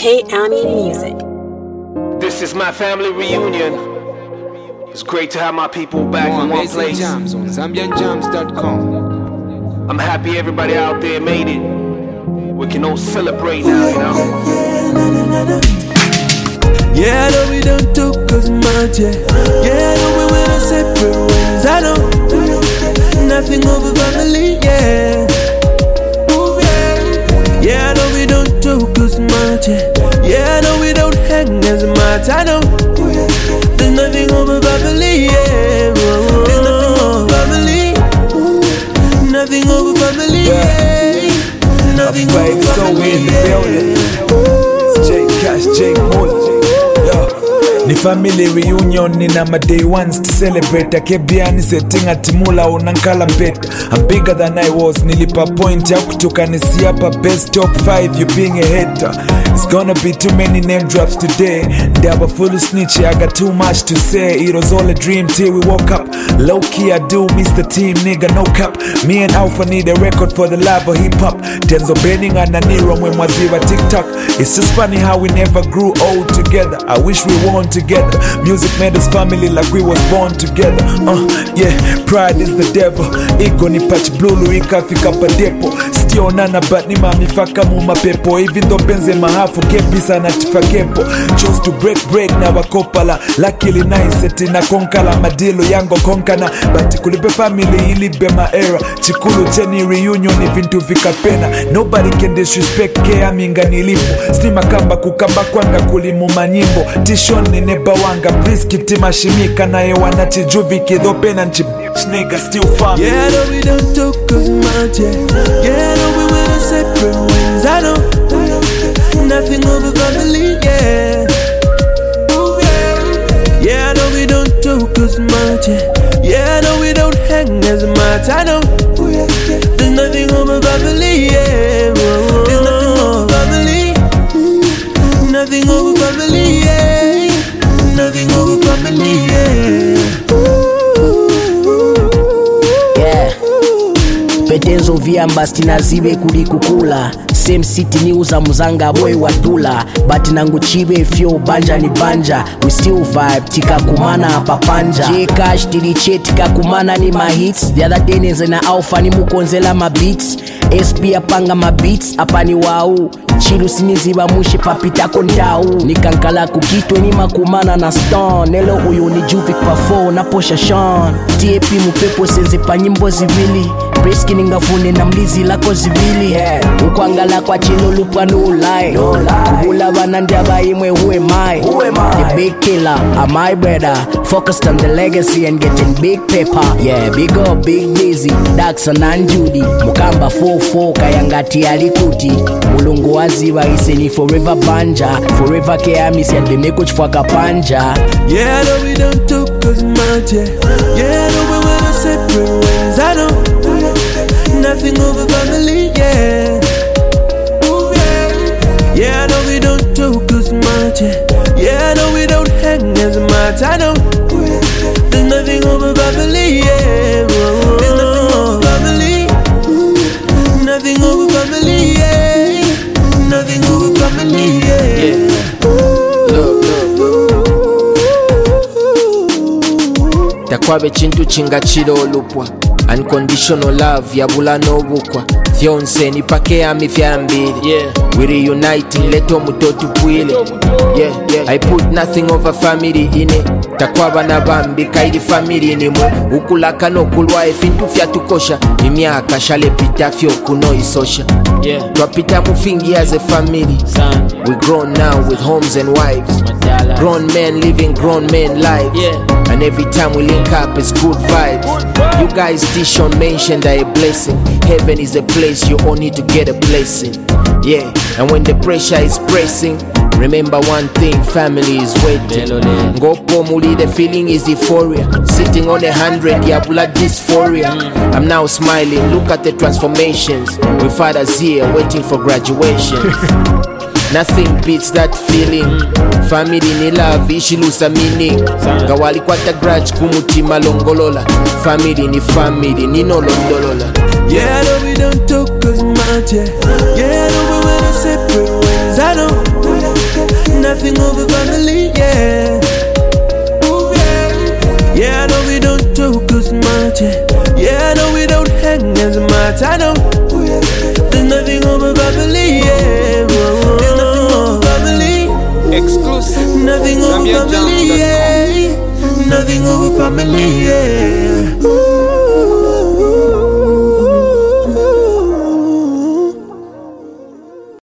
K-Ami Music. This is my family reunion. It's great to have my people back in one place. Jams on ZambianJams.com. I'm happy everybody out there made it. We can all celebrate now, you know. Yeah, no, we don't talk as much, yeah. Yeah, no, we went our separate ways. I know nothing over family, yeah. Ooh, yeah. Yeah, no, we don't talk as much, yeah. Yeah, no, we don't hang as much. I know there's nothing over family, yeah. There's nothing over family. Nothing over family, yeah. Nothing over family, yeah. J Cash, J Moore. Ni family reunion, nina my day ones to celebrate. Akebiani setting atimula unankala mbeta. I'm bigger than I was, nilipa point ya kutoka nisi hapa best top 5, you being a hater. It's gonna be too many name drops today. Ndaba full snitch, I got too much to say. It was all a dream till we woke up. Low key I do miss the team, nigga, no cap. Me and Alpha need a record for the love of hip hop. Tenzo Benning and Naniro when waziwa TikTok. It's just funny how we never grew old together. I wish we won together. Music made us family like we was born together. Yeah, pride is the devil. Ego ni patch blue ikafika pa depo. Still nana but ni mami faka muma pepo. Even though benze mahafu kepisa na tifakepo. Chose to break bread na wakopala. Luckily nice eti na konkala madilo yango konkana. But kulipe family ilibe maera. Chikulu cheni reunion vintu vikapena. Nobody can disrespect kea minga nilipo. Snima kamba kukamba kwanga kulimu manyimbo. Tishon neba wanga brisket mashimika na yewana chijuvi kidopena nchi nigga still family. Yeah, no, we don't talk as much, yeah. Yeah, no, we went our separate ways. I know nothing over family, yeah. Ooh, yeah. Yeah, no, we don't talk as much, yeah. Yeah, no, we don't hang as much. I know there's nothing over family, yeah. There's nothing over family. Nothing over family, yeah. Nothing over family, yeah. Yeah. Petenzo viamba stina zibe kulikukula. Same city niuza muzanga boy watula. But nangu chibe fyo banja ni banja. We still vibe tika kumana papanja. J Cash tiliche tika kumana ni ma hits. The other day neze na Alpha ni mukonzela ma beats. SP apanga ma beats apani wau. Chilu siniziba mushi papita kontau. Nikankala kukitwe ni makumana na stone. Nelo uyo ni Juvik pa 4 na posha Sean. TAP mupepo senze pa nyimbo zivili. Breski ningafune na mlizi lako zivili, yeah. Ukwangala kwa chilo lupa no lie. Kubula banandia ba imwe who am I? The big killer, am I brother? Focused on the legacy and getting big paper. Yeah, big up, big busy. Daxon and Judy Mukamba 4-4 kayangati alikuti. Mulungu waziba iseni forever banja. Forever keamisi and bemeko chfwaka panja. Yeah, no, we don't talk as much, yeah. Yeah, no, we went our separate ways. I know nothing over family, yeah. Ooh, yeah. Yeah, no, we don't talk as much, yeah. Yeah, no, we don't hang as much. I know there's nothing over family, yeah. There's nothing over family. Nothing over family, yeah. Nothing over family, yeah. Look. Takwabe chintu chinga chilo lupwa. Unconditional love yabula nobukwa. Fyonse ni pake ami fyambili, yeah. We reuniting leto mutotu pwile, yeah. I put nothing over family in it. Takwaba na bambi kaidi family ni mu. Ukulaka no kulwa efintu fya tukosha. Imiaka shale pita fyo kuno isosha, yeah. Twapita mufingi as a family, son. We grown now with homes and wives. Grown men living grown men lives, yeah. And every time we link up it's good vibes. You guys Tishon mentioned a blessing. Heaven is a place you all need to get a blessing, yeah. And when the pressure is pressing, remember one thing, family is waiting. Ngopo muli, the feeling is euphoria. Sitting on 100, yeah, blood dysphoria. I'm now smiling, look at the transformations. My father's here waiting for graduation. Nothing beats that feeling. Family ni love, ishilusa meaning. Gawali kwata grudge kumutima longolola. Family ni family, ni no londolola. Yeah, no, we don't talk as much, yeah. Yeah, no, we went our separate ways. I know nothing over family, yeah. Ooh, yeah. Yeah, I know we don't talk as much, yeah. Yeah, I know we don't hang as much, I know. Ooh, yeah. There's nothing over family, yeah. There's nothing over family. Exclusive. Nothing over family, yeah. Nothing over family, yeah.